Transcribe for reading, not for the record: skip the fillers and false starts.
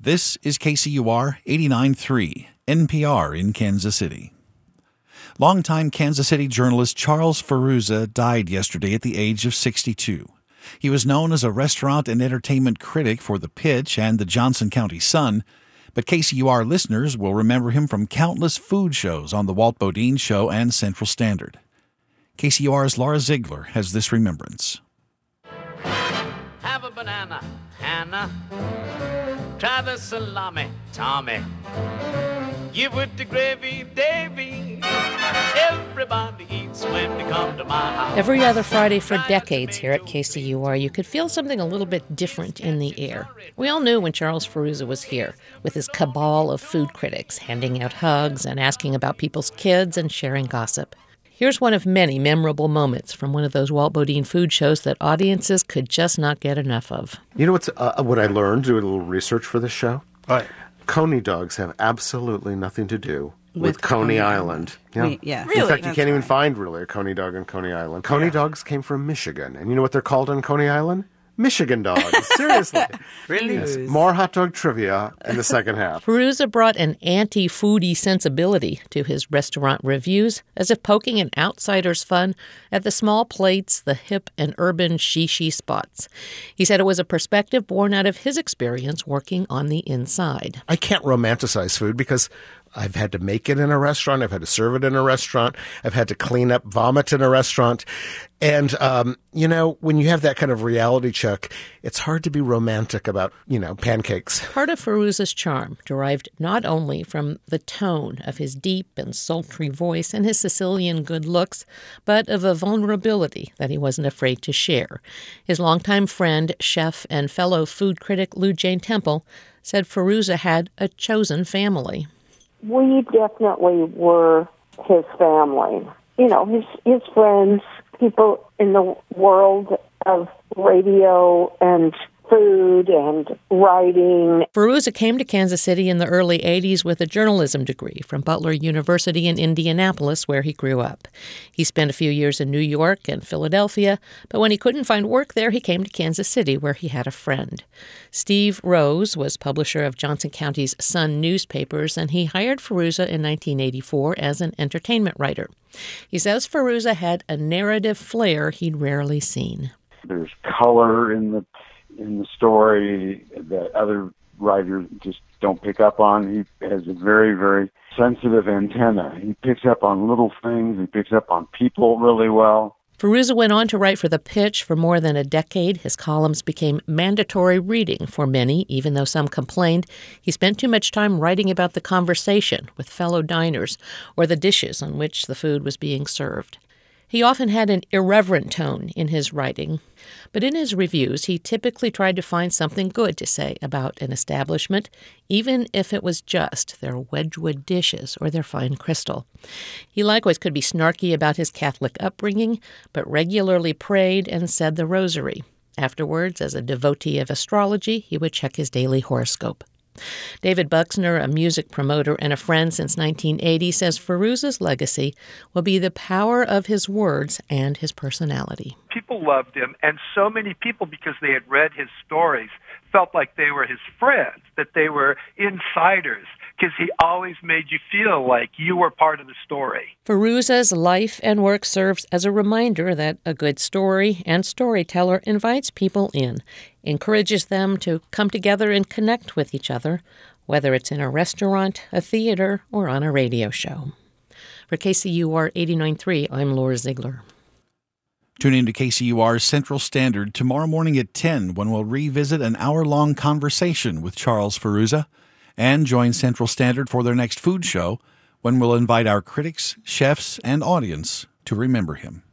This is KCUR 89.3, NPR in Kansas City. Longtime Kansas City journalist Charles Feruza died yesterday at the age of 62. He was known as a restaurant and entertainment critic for The Pitch and the Johnson County Sun, but KCUR listeners will remember him from countless food shows on The Walt Bodine Show and Central Standard. KCUR's Laura Ziegler has this remembrance. Have a banana, Hannah. Try the salami, Tommy. Give it the gravy, Davy. Everybody eats when they come to my house. Every other Friday for decades here at KCUR, you could feel something a little bit different in the air. We all knew when Charles Feruza was here, with his cabal of food critics, handing out hugs and asking about people's kids and sharing gossip. Here's one of many memorable moments from one of those Walt Bodine food shows that audiences could just not get enough of. You know what I learned doing a little research for this show? Right. Coney dogs have absolutely nothing to do with Coney Island. Yeah. Really? In fact, you can't even find really a Coney dog on Coney Island. Coney dogs came from Michigan. And you know what they're called on Coney Island? Michigan dogs. Seriously. Really? Yes. More hot dog trivia in the second half. Feruza brought an anti-foodie sensibility to his restaurant reviews, as if poking an outsider's fun at the small plates, the hip and urban shishi spots. He said it was a perspective born out of his experience working on the inside. I can't romanticize food because I've had to make it in a restaurant. I've had to serve it in a restaurant. I've had to clean up vomit in a restaurant. And, when you have that kind of reality check, it's hard to be romantic about, pancakes. Part of Feruza's charm derived not only from the tone of his deep and sultry voice and his Sicilian good looks, but of a vulnerability that he wasn't afraid to share. His longtime friend, chef, and fellow food critic Lou Jane Temple said Feruza had a chosen family. We definitely were his family. His friends, people in the world of radio and food and writing. Feruza came to Kansas City in the early 80s with a journalism degree from Butler University in Indianapolis, where he grew up. He spent a few years in New York and Philadelphia, but when he couldn't find work there, he came to Kansas City, where he had a friend. Steve Rose was publisher of Johnson County's Sun newspapers, and he hired Feruza in 1984 as an entertainment writer. He says Feruza had a narrative flair he'd rarely seen. There's color in the story that other writers just don't pick up on. He has a very, very sensitive antenna. He picks up on little things. He picks up on people really well. Feruza went on to write for The Pitch for more than a decade. His columns became mandatory reading for many, even though some complained he spent too much time writing about the conversation with fellow diners or the dishes on which the food was being served. He often had an irreverent tone in his writing, but in his reviews he typically tried to find something good to say about an establishment, even if it was just their Wedgwood dishes or their fine crystal. He likewise could be snarky about his Catholic upbringing, but regularly prayed and said the rosary. Afterwards, as a devotee of astrology, he would check his daily horoscope. David Buxner, a music promoter and a friend since 1980, says Feruza's legacy will be the power of his words and his personality. People loved him, and so many people, because they had read his stories, felt like they were his friends, that they were insiders, because he always made you feel like you were part of the story. Feruza's life and work serves as a reminder that a good story and storyteller invites people in, encourages them to come together and connect with each other, whether it's in a restaurant, a theater, or on a radio show. For KCUR 89.3, I'm Laura Ziegler. Tune in to KCUR's Central Standard tomorrow morning at 10 when we'll revisit an hour-long conversation with Charles Feruza, and join Central Standard for their next food show when we'll invite our critics, chefs, and audience to remember him.